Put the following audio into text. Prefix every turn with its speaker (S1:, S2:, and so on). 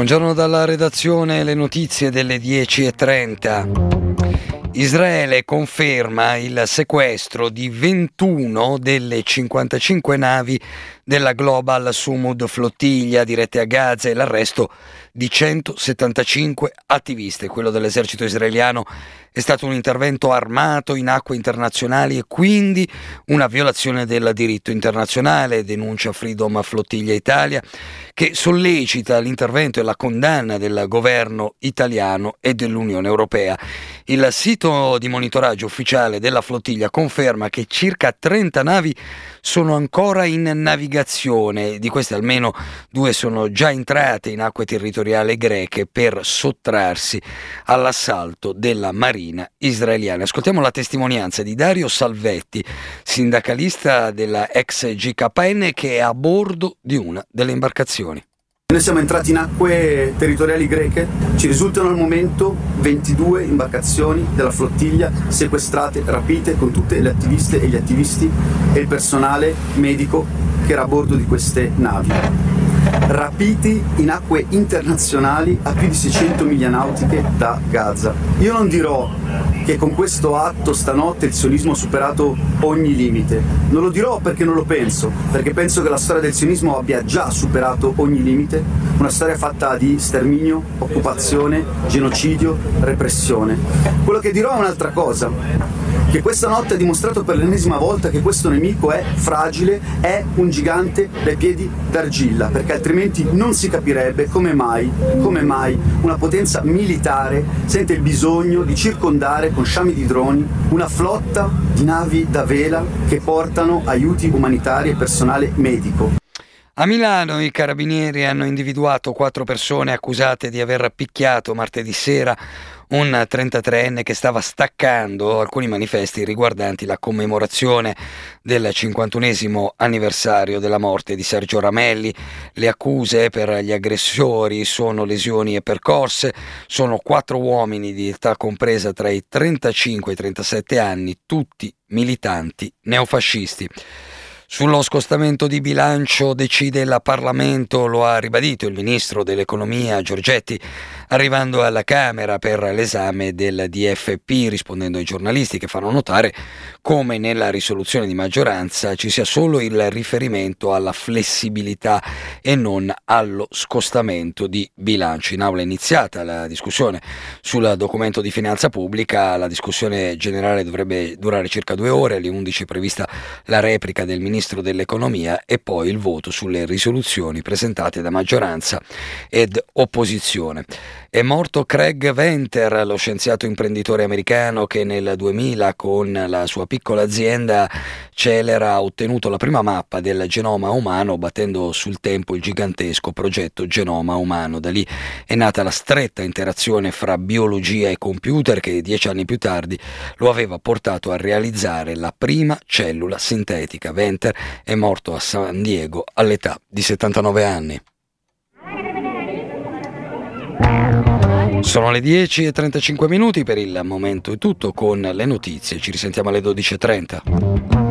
S1: Buongiorno dalla redazione, le notizie delle 10:30. Israele conferma il sequestro di 21 delle 55 navi della Global Sumud Flottiglia dirette a Gaza e l'arresto di 175 attivisti. Quello dell'esercito israeliano è stato un intervento armato in acque internazionali e quindi una violazione del diritto internazionale, denuncia Freedom Flottiglia Italia, che sollecita l'intervento e la condanna del governo italiano e dell'Unione Europea. Il sito di monitoraggio ufficiale della flottiglia conferma che circa 30 navi sono ancora in navigazione, di queste almeno 2 sono già entrate in acque territoriali greche per sottrarsi all'assalto della marina israeliana. Ascoltiamo la testimonianza di Dario Salvetti, sindacalista della ex GKN, che è a bordo di una delle imbarcazioni.
S2: Noi siamo entrati in acque territoriali greche, ci risultano al momento 22 imbarcazioni della flottiglia sequestrate, rapite, con tutte le attiviste e gli attivisti e il personale medico che era a bordo di queste navi. Rapiti in acque internazionali a più di 600 miglia nautiche da Gaza. Io non dirò che con questo atto stanotte il sionismo ha superato ogni limite. Non lo dirò perché non lo penso, perché penso che la storia del sionismo abbia già superato ogni limite, una storia fatta di sterminio, occupazione, genocidio, repressione. Quello che dirò è un'altra cosa, che questa notte ha dimostrato per l'ennesima volta che questo nemico è fragile, è un gigante dai piedi d'argilla, perché altrimenti non si capirebbe come mai una potenza militare sente il bisogno di circondare con sciami di droni una flotta di navi da vela che portano aiuti umanitari e personale medico.
S1: A Milano i carabinieri hanno individuato 4 persone accusate di aver picchiato martedì sera un 33enne che stava staccando alcuni manifesti riguardanti la commemorazione del 51esimo anniversario della morte di Sergio Ramelli. Le accuse per gli aggressori sono lesioni e percosse, sono 4 uomini di età compresa tra i 35 e i 37 anni, tutti militanti neofascisti. Sullo scostamento di bilancio decide il Parlamento, lo ha ribadito il ministro dell'economia Giorgetti, arrivando alla Camera per l'esame del DFP, rispondendo ai giornalisti che fanno notare come nella risoluzione di maggioranza ci sia solo il riferimento alla flessibilità e non allo scostamento di bilancio. In aula è iniziata la discussione sul documento di finanza pubblica, la discussione generale dovrebbe durare circa 2 ore, alle 11 è prevista la replica del ministro dell'economia e poi il voto sulle risoluzioni presentate da maggioranza ed opposizione. È morto Craig Venter, lo scienziato imprenditore americano che nel 2000 con la sua piccola azienda Celera ha ottenuto la prima mappa del genoma umano, battendo sul tempo il gigantesco progetto Genoma Umano. Da lì è nata la stretta interazione fra biologia e computer che 10 anni più tardi lo aveva portato a realizzare la prima cellula sintetica. Venter è morto a San Diego all'età di 79 anni. Sono le 10:35, per il momento è tutto con le notizie, ci risentiamo alle 12:30.